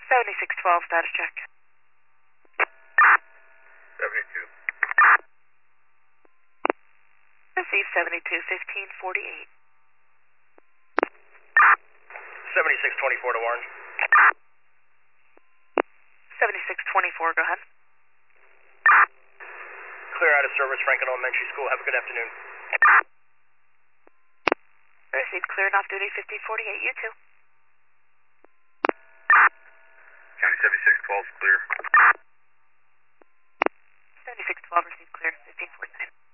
7612, status check. 72. Received 721548. 7624 to Warren. 7624, go ahead. Clear out of service, Franklin Elementary School. Have a good afternoon. Received clear and off duty 1548, you too. County 7612 is clear. 7612 received clear 1549.